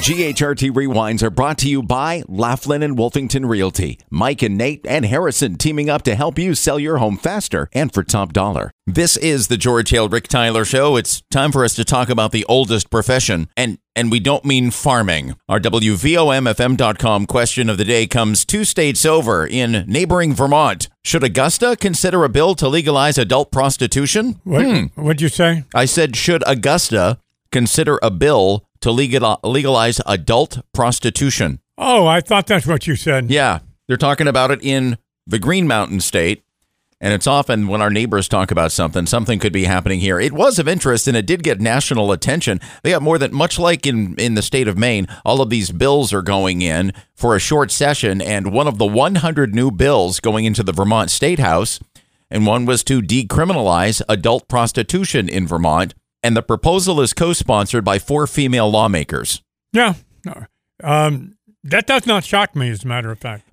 GHRT Rewinds are brought to you by Laughlin and Wolfington Realty. Mike and Nate and Harrison teaming up to help you sell your home faster and for top dollar. This is the George Hale Rick Tyler Show. It's time for us to talk about the oldest profession, and we don't mean farming. Our WVOMFM.com question of the day comes 2 states over in neighboring Vermont. Should Augusta consider a bill to legalize adult prostitution? What'd you say? I said, should Augusta consider a bill to legalize adult prostitution? Oh, I thought that's what you said. Yeah, they're talking about it in the Green Mountain State, and it's often when our neighbors talk about something could be happening here. It was of interest, and it did get national attention. They got more than, much like in the state of Maine, all of these bills are going in for a short session, and one of the 100 new bills going into the Vermont State House, and one was to decriminalize adult prostitution in Vermont. And the proposal is co-sponsored by 4 female lawmakers. Yeah. That does not shock me, as a matter of fact.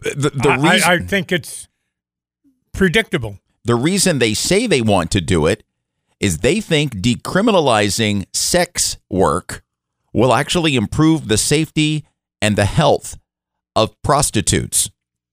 I think it's predictable. The reason they say they want to do it is they think decriminalizing sex work will actually improve the safety and the health of prostitutes.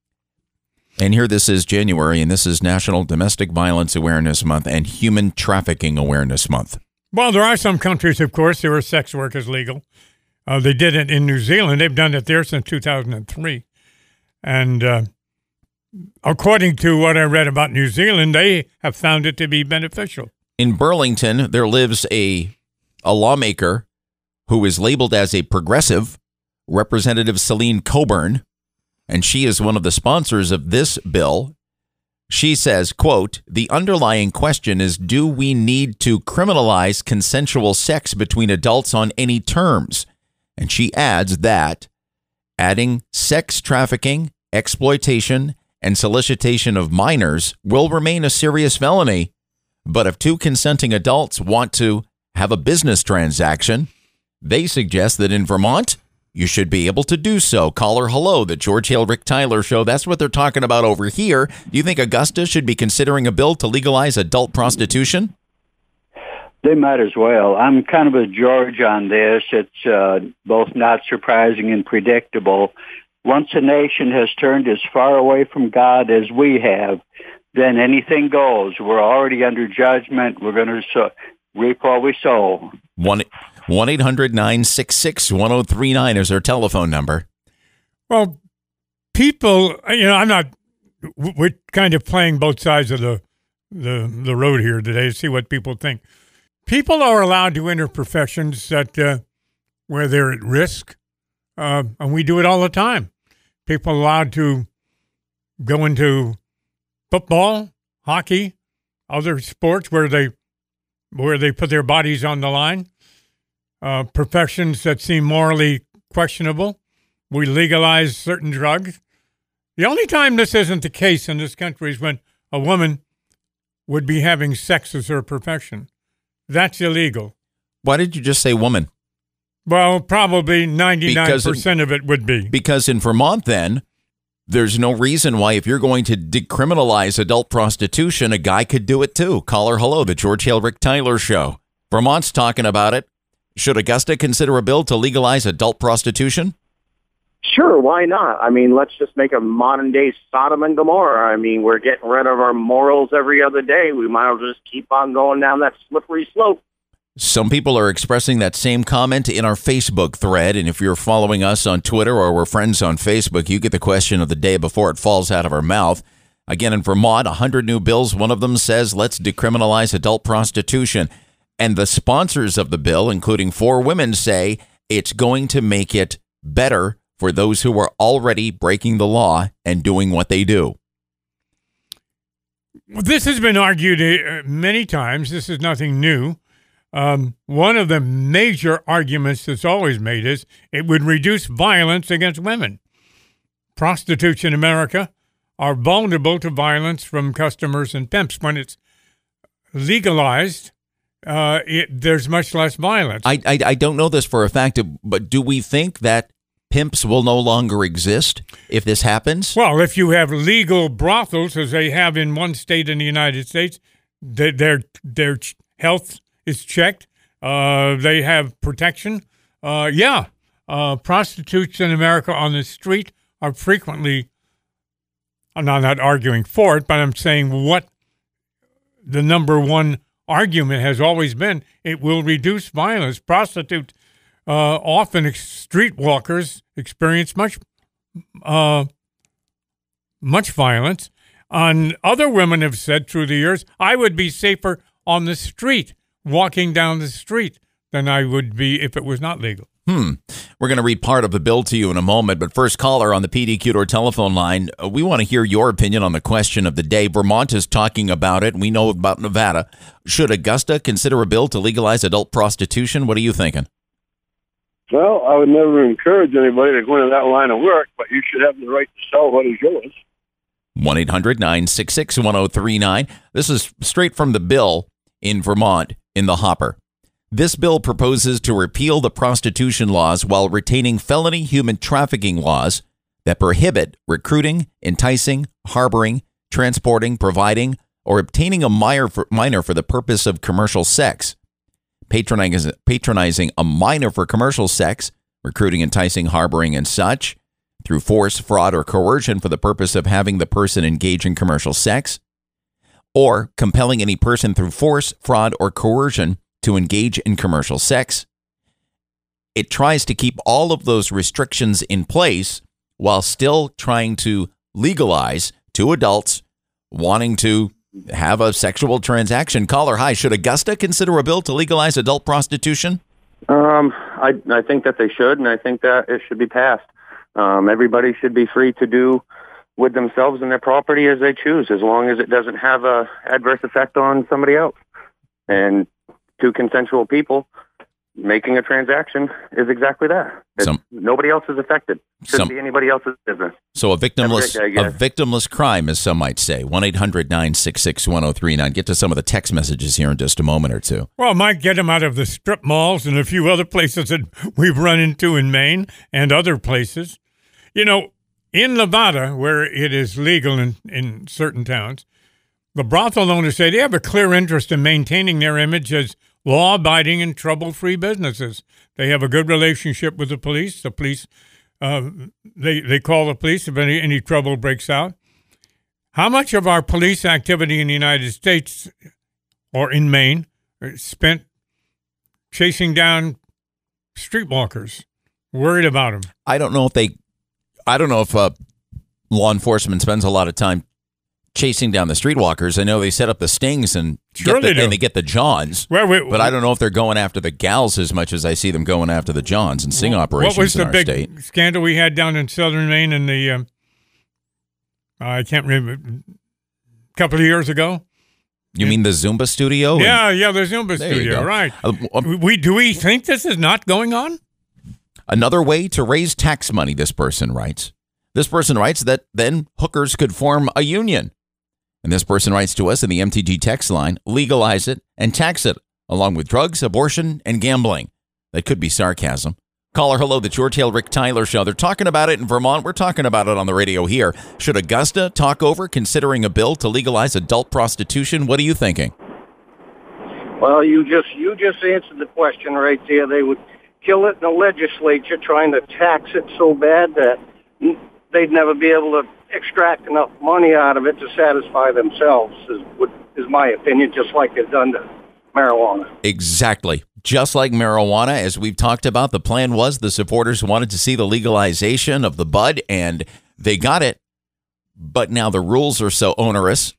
And here this is January, and this is National Domestic Violence Awareness Month and Human Trafficking Awareness Month. Well, there are some countries, of course, where sex work is legal. They did it in New Zealand. They've done it there since 2003. And according to what I read about New Zealand, they have found it to be beneficial. In Burlington, there lives a lawmaker who is labeled as a progressive, Representative Celine Coburn. And she is one of the sponsors of this bill. She says, quote, "The underlying question is, do we need to criminalize consensual sex between adults on any terms?" And she adds that adding sex trafficking, exploitation, and solicitation of minors will remain a serious felony. But if 2 consenting adults want to have a business transaction, they suggest that in Vermont, you should be able to do so. Caller, hello, the George Hale Rick Tyler Show. That's what they're talking about over here. Do you think Augusta should be considering a bill to legalize adult prostitution? They might as well. I'm kind of a George on this. It's both not surprising and predictable. Once a nation has turned as far away from God as we have, then anything goes. We're already under judgment. We're going to reap what we sow. 1-800-966-1039 is our telephone number. Well, people, we're kind of playing both sides of the road here today to see what people think. People are allowed to enter professions that where they're at risk, and we do it all the time. People are allowed to go into football, hockey, other sports where they put their bodies on the line. Professions that seem morally questionable. We legalize certain drugs. The only time this isn't the case in this country is when a woman would be having sex as her profession. That's illegal. Why did you just say woman? Well, probably 99% of it would be. Because in Vermont, then, there's no reason why if you're going to decriminalize adult prostitution, a guy could do it too. Caller, hello, the George Hale Rick Tyler Show. Vermont's talking about it. Should Augusta consider a bill to legalize adult prostitution? Sure, why not? I mean, let's just make a modern-day Sodom and Gomorrah. I mean, we're getting rid of our morals every other day. We might as well just keep on going down that slippery slope. Some people are expressing that same comment in our Facebook thread, and if you're following us on Twitter or we're friends on Facebook, you get the question of the day before it falls out of our mouth. Again, in Vermont, 100 new bills. One of them says, let's decriminalize adult prostitution. And the sponsors of the bill, including 4 women, say it's going to make it better for those who are already breaking the law and doing what they do. This has been argued many times. This is nothing new. One of the major arguments that's always made is it would reduce violence against women. Prostitutes in America are vulnerable to violence from customers and pimps. When it's legalized, there's much less violence. I don't know this for a fact, but do we think that pimps will no longer exist if this happens? Well, if you have legal brothels, as they have in one state in the United States, their health is checked. They have protection. prostitutes in America on the street are frequently, I'm not arguing for it, but I'm saying what the number one argument has always been: it will reduce violence. Prostitutes, often streetwalkers, experience much violence. And other women have said through the years, I would be safer on the street, walking down the street, than I would be if it was not legal. We're going to read part of the bill to you in a moment, but first, caller on the PDQ telephone line, we want to hear your opinion on the question of the day. Vermont is talking about it. We know about Nevada. Should Augusta consider a bill to legalize adult prostitution? What are you thinking? Well, I would never encourage anybody to go into that line of work, but you should have the right to sell what is yours. 1-800-966-1039. This is straight from the bill in Vermont in the hopper. This bill proposes to repeal the prostitution laws while retaining felony human trafficking laws that prohibit recruiting, enticing, harboring, transporting, providing, or obtaining a minor for the purpose of commercial sex, patronizing a minor for commercial sex, recruiting, enticing, harboring, and such, through force, fraud, or coercion for the purpose of having the person engage in commercial sex, or compelling any person through force, fraud, or coercion to engage in commercial sex. It tries to keep all of those restrictions in place while still trying to legalize to adults wanting to have a sexual transaction. Caller, hi. Should Augusta consider a bill to legalize adult prostitution? I think that they should, and I think that it should be passed. Everybody should be free to do with themselves and their property as they choose, as long as it doesn't have a adverse effect on somebody else. And two consensual people making a transaction is exactly that. Nobody else is affected. Shouldn't be anybody else's business. So a victimless crime, as some might say. 1-800-966-1039. Get to some of the text messages here in just a moment or two. Well, might get them out of the strip malls and a few other places that we've run into in Maine and other places. You know, in Nevada, where it is legal in certain towns, the brothel owners say they have a clear interest in maintaining their image as law-abiding and trouble-free businesses. They have a good relationship with the police. The police, they call the police if any trouble breaks out. How much of our police activity in the United States or in Maine is spent chasing down streetwalkers, worried about them? I don't know if law enforcement spends a lot of time chasing down the streetwalkers. I know they set up the stings and they get the Johns. But I don't know if they're going after the gals as much as I see them going after the Johns and sting operations in our state. What was the big scandal we had down in southern Maine in the, I can't remember, a couple of years ago? You mean the Zumba studio? Yeah, the Zumba studio, right. Do we think this is not going on? Another way to raise tax money, this person writes. This person writes that then hookers could form a union. And this person writes to us in the MTG text line, legalize it and tax it, along with drugs, abortion, and gambling. That could be sarcasm. Caller, hello, the George Hale Rick Tyler Show. They're talking about it in Vermont. We're talking about it on the radio here. Should Augusta talk over considering a bill to legalize adult prostitution? What are you thinking? Well, you just answered the question right there. They would kill it in the legislature trying to tax it so bad that they'd never be able to extract enough money out of it to satisfy themselves, is my opinion, just like they've done to marijuana. Exactly. Just like marijuana, as we've talked about, the plan was the supporters wanted to see the legalization of the bud, and they got it. But now the rules are so onerous,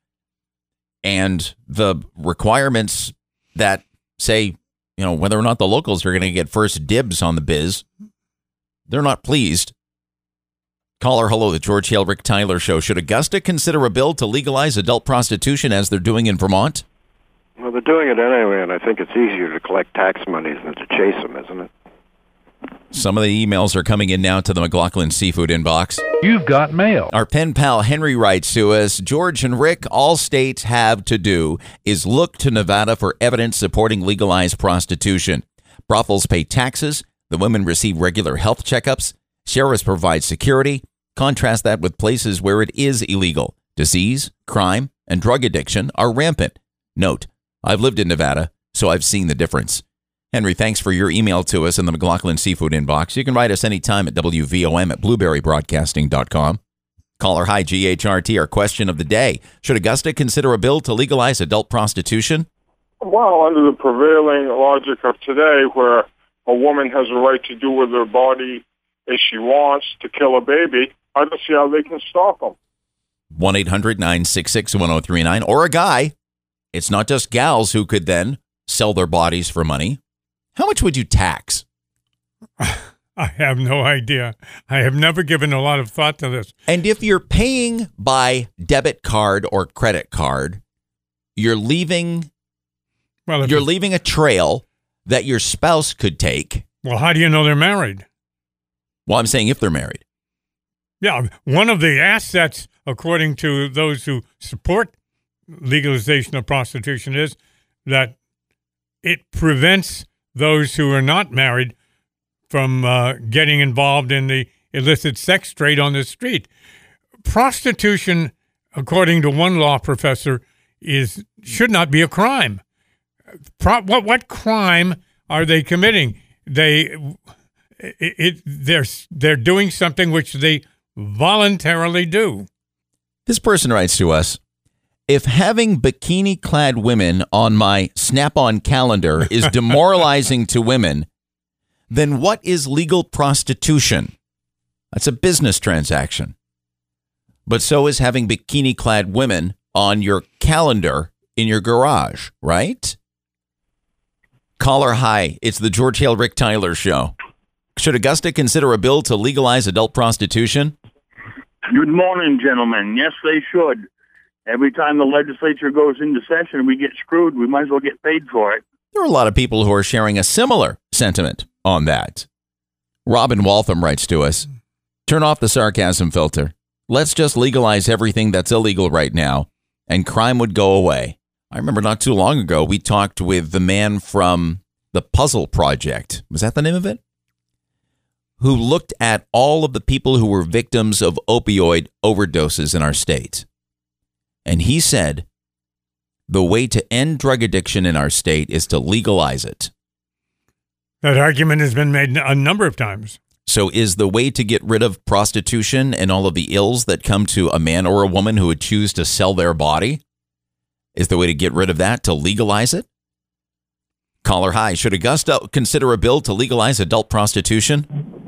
and the requirements that say, whether or not the locals are going to get first dibs on the biz, they're not pleased. Caller, hello, the George Hale Rick Tyler Show. Should Augusta consider a bill to legalize adult prostitution as they're doing in Vermont? Well, they're doing it anyway, and I think it's easier to collect tax monies than to chase them, isn't it? Some of the emails are coming in now to the McLaughlin Seafood inbox. You've got mail. Our pen pal Henry writes to us, George and Rick, all states have to do is look to Nevada for evidence supporting legalized prostitution. Brothels pay taxes. The women receive regular health checkups. Sheriffs provide security. Contrast that with places where it is illegal. Disease, crime, and drug addiction are rampant. Note, I've lived in Nevada, so I've seen the difference. Henry, thanks for your email to us in the McLaughlin Seafood inbox. You can write us anytime at WVOM@blueberrybroadcasting.com. Caller, hi, GHRT. Our question of the day. Should Augusta consider a bill to legalize adult prostitution? Well, under the prevailing logic of today, where a woman has a right to do with her body as she wants, to kill a baby, I don't see how they can stop them. 1-800-966-1039. Or a guy. It's not just gals who could then sell their bodies for money. How much would you tax? I have no idea. I have never given a lot of thought to this. And if you're paying by debit card or credit card, you're leaving a trail that your spouse could take. Well, how do you know they're married? Well, I'm saying if they're married. Yeah, one of the assets, according to those who support legalization of prostitution, is that it prevents those who are not married from getting involved in the illicit sex trade on the street. Prostitution, according to one law professor, should not be a crime. What crime are they committing? They're doing something which they voluntarily do. This person writes to us, if having bikini-clad women on my Snap-on calendar is demoralizing to women, then what is legal prostitution? That's a business transaction. But so is having bikini-clad women on your calendar in your garage, right? Caller, hi. It's the George Hale Rick Tyler Show. Should Augusta consider a bill to legalize adult prostitution? Good morning, gentlemen. Yes, they should. Every time the legislature goes into session, we get screwed. We might as well get paid for it. There are a lot of people who are sharing a similar sentiment on that. Robin Waltham writes to us, turn off the sarcasm filter. Let's just legalize everything that's illegal right now, and crime would go away. I remember not too long ago, we talked with the man from the Puzzle Project. Was that the name of it? Who looked at all of the people who were victims of opioid overdoses in our state. And he said, the way to end drug addiction in our state is to legalize it. That argument has been made a number of times. So is the way to get rid of prostitution and all of the ills that come to a man or a woman who would choose to sell their body? Is the way to get rid of that to legalize it? Caller, hi. Should Augusta consider a bill to legalize adult prostitution?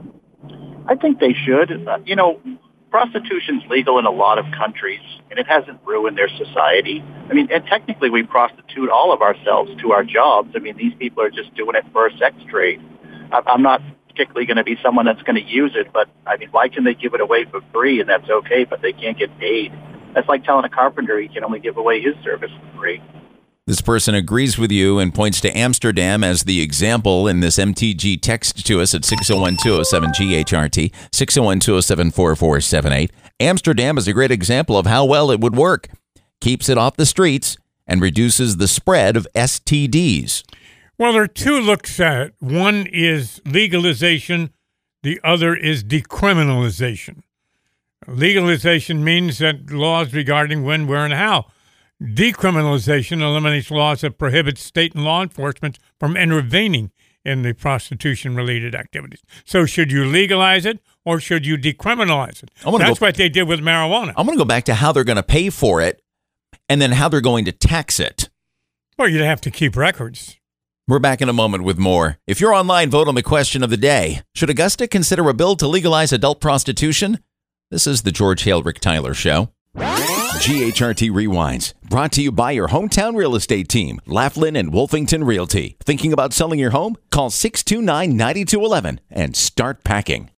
I think they should. Prostitution's legal in a lot of countries, and it hasn't ruined their society. I mean, and technically we prostitute all of ourselves to our jobs. I mean, these people are just doing it for a sex trade. I'm not particularly going to be someone that's going to use it, but, I mean, why can they give it away for free and that's okay, but they can't get paid? That's like telling a carpenter he can only give away his service for free. This person agrees with you and points to Amsterdam as the example in this MTG text to us at 601-207-GHRT, 601-207-4478. Amsterdam is a great example of how well it would work. Keeps it off the streets and reduces the spread of STDs. Well, there are two looks at it. One is legalization. The other is decriminalization. Legalization means that laws regarding when, where, and how. Decriminalization eliminates laws that prohibit state and law enforcement from intervening in the prostitution-related activities. So should you legalize it or should you decriminalize it? That's what they did with marijuana. I'm going to go back to how they're going to pay for it and then how they're going to tax it. Well, you'd have to keep records. We're back in a moment with more. If you're online, vote on the question of the day. Should Augusta consider a bill to legalize adult prostitution? This is the George Hale Rick Tyler Show. GHRT Rewinds, brought to you by your hometown real estate team, Laughlin and Wolfington Realty. Thinking about selling your home? Call 629-9211 and start packing.